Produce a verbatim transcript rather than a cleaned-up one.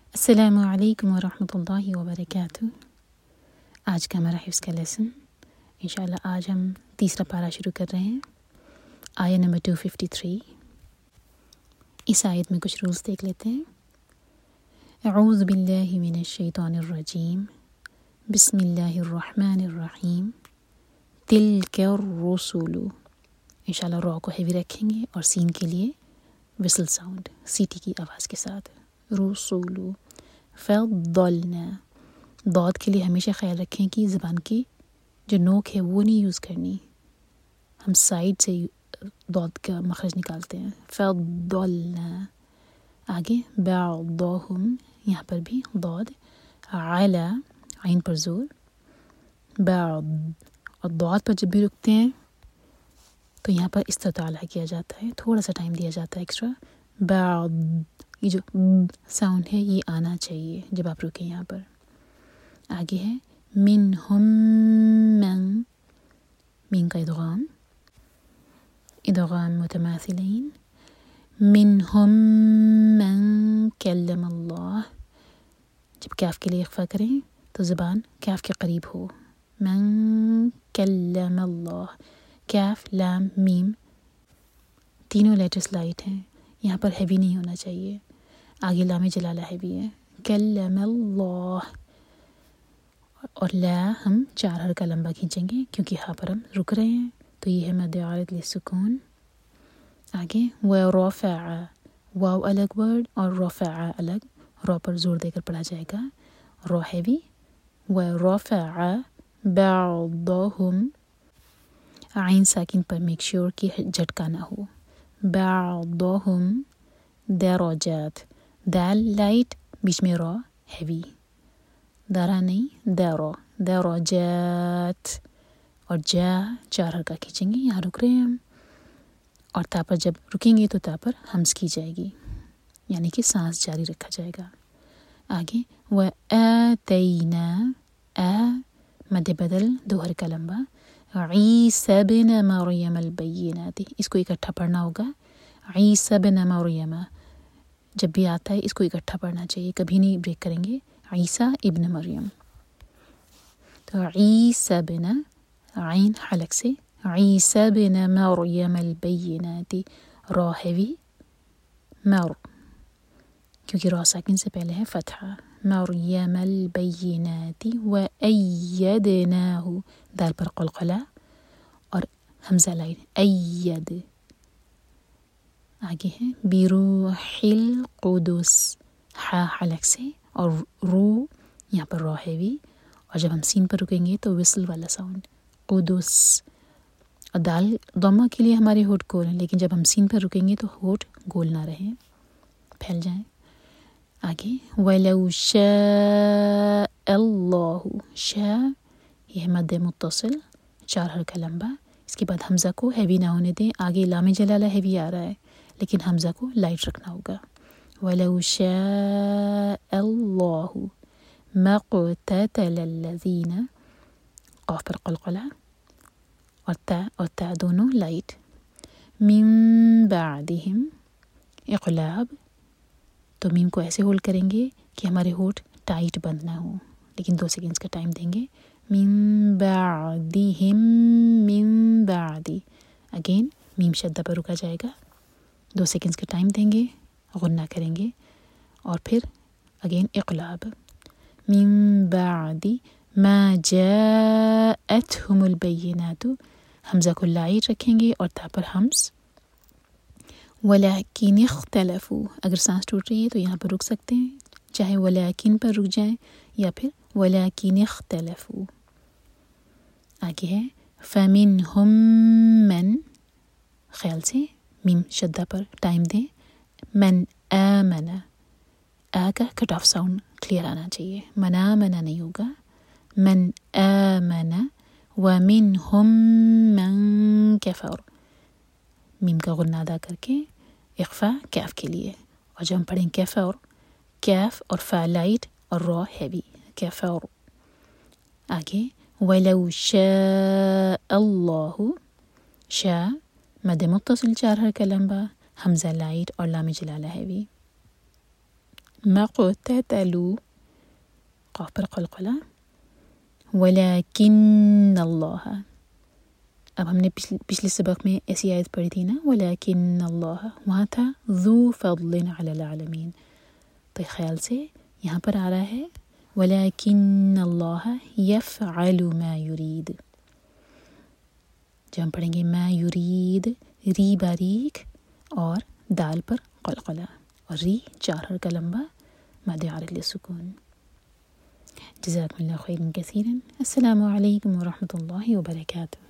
السلام علیکم ورحمۃ اللہ وبرکاتہ۔ آج کا ہمارا حفظ کا لیسن انشاءاللہ آج ہم تیسرا پارہ شروع کر رہے ہیں، آیت نمبر دو سو ترپن۔ اس آیت میں کچھ رولز دیکھ لیتے ہیں۔ اعوذ باللہ من الشیطان الرجیم، بسم اللہ الرحمن الرحیم، تلک الرسل۔ انشاءاللہ را کو ہیوی رکھیں گے اور سین کے لیے وسل ساؤنڈ سیٹی کی آواز کے ساتھ، رسول فضلنا۔ ضاد کے لیے ہمیشہ خیال رکھیں کہ زبان کی جو نوک ہے وہ نہیں یوز کرنی، ہم سائڈ سے ضاد کا مخرج نکالتے ہیں۔ فضلنا، آگے بعضهم، یہاں پر بھی ضاد علی، عین پر زور، بعض، اور ضاد پر جب بھی رکتے ہیں تو یہاں پر استطالہ کیا جاتا ہے، تھوڑا سا ٹائم دیا جاتا ہے ایکسٹرا۔ بعض، یہ جو ساؤنڈ ہے یہ آنا چاہیے جب آپ رکیں یہاں پر۔ آگے ہے منہم من، مین کا ادغام، ادغام متماثلین۔ منہم من کلم اللہ، جب کاف کے لیے اخفا کریں تو زبان کاف کے قریب ہو۔ من کلم اللہ، کاف لام میم تینوں لیٹرز لائٹ ہیں، یہاں پر ہیوی نہیں ہونا چاہیے۔ آگے لام جلالہ ہیوی ہے، کلم اللہ، اور لا ہم چار حرکہ لمبا کھینچیں گے کیونکہ یہاں پر ہم رک رہے ہیں، تو یہ ہے مد عارض للسکون۔ آگے ورفع، واو الگ ورڈ اور رفع الگ، را پر زور دے کر پڑھا جائے گا، را ہیوی۔ ورفع بعضهم، عین ساکن پر میک شیور کہ جھٹکا نہ ہو۔ بعضهم درجات، دال لائٹ، بیچ میں را ہیوی، دارا نہیں دارا، درجات، اور جا چار حرکہ کھینچیں گے، یہاں رک رہے ہیں ہم، اور تا پر جب رکیں گے تو تا پر ہمز کی جائے گی، یعنی کہ سانس جاری رکھا جائے گا۔ آگے وآتینا، آ مد بدل دو حرکہ لمبا، عیسی ابن مریم البینات، اس کو اکٹھا پڑھنا ہوگا۔ عیسی ابن مریم جب بھی آتا ہے اس کو اکٹھا پڑھنا چاہیے، کبھی نہیں بریک کریں گے۔ عیسی ابن مریم، تو عیسی ابن، عین حلق سے، عیسی ابن مریم البینات، را ہیوی، مر، کیونکہ را ساکن سے پہلے ہے فتحہ، مریم البینات وایدناہ، دال پر قلقلہ اور حمزہ لائن، اید۔ آگے ہے بروح القدس، ہا حلق سے، اور رو یہاں پر را ہیوی، اور جب ہم سین پر رکیں گے تو وصل والا ساؤنڈ، قدس، اور دال ضمہ کے لیے ہمارے ہونٹ گول ہیں، لیکن جب ہم سین پر رکیں گے تو ہونٹ گول نہ رہیں، پھیل جائیں۔ آگے وَلَوْ شَاءَ اللَّهُ، شاء یہ ہے مد متصل چار حرکہ لمبا، اس کے بعد حمزہ کو ہیوی نہ ہونے دیں، آگے لام جلالہ ہیوی آ رہا ہے لیکن حمزہ کو لائٹ رکھنا ہوگا۔ وَلَوْ شَاءَ اللَّهُ مَا اقْتَتَلَ الَّذِينَ، قاف پر قلقلہ اور تا اور تا دونوں لائٹ۔ مِن بَعْدِهِمْ، اقلاب، تو میم کو ایسے ہولڈ کریں گے کہ ہمارے ہونٹ ٹائٹ بند نہ ہو، لیکن دو سیکنڈز کا ٹائم دیں گے۔ مِن بَعْدِهِمْ، مِن بَعْدِ، اگین میم شدہ پر رکا جائے گا، دو سیکنڈز کا ٹائم دیں گے، غنہ کریں گے، اور پھر اگین اقلاب۔ من بعد ما جاءتهم البینات، حمزہ کو لائٹ رکھیں گے اور تا پر حمز۔ ولیکن اختلفوا، اگر سانس ٹوٹ رہی ہے تو یہاں پر رک سکتے ہیں، چاہے ولیکن پر رک جائیں یا پھر ولیکن اختلفوا۔ آگے ہے فمنہم من، خیال سے میم شدہ پر ٹائم دیں، من آمن، آ کا کٹ آف ساؤنڈ کلیئر آنا چاہیے، من آمن نہیں ہوگا، من آمن، ومنہم من کفر، میم کا غنہ ادا کر کے اخفا کیف کے لیے، اور جب ہم پڑھیں کفر، کیف اور فا لائٹ اور را ہیوی، کفر۔ آگے وَلَوْ شَاءَ اللَّهُ، شاء مد متصل چار حرکہ لمبا، حمزہ لائٹ اور لام جلالہ ہیوی۔ مقتتلوا قاف پر قلقلہ ولیکن اللہ. اب ہم نے پچھلے پچھلے سبق میں ایسی آیت پڑھی تھی نا ولیکن اللہ، وہاں تھا ذو فضل علی العالمین، تو خیال سے یہاں پر آ رہا ہے ولیکن اللہ یفعل ما یرید. جب ہم پڑھیں گے ما یرید، ری باریک اور دال پر قلقلہ، اور ری چار حرکہ لمبا مد عارض للسکون. جزاکم اللہ خیرا کثیرا. السلام علیکم ورحمۃ اللہ وبرکاتہ.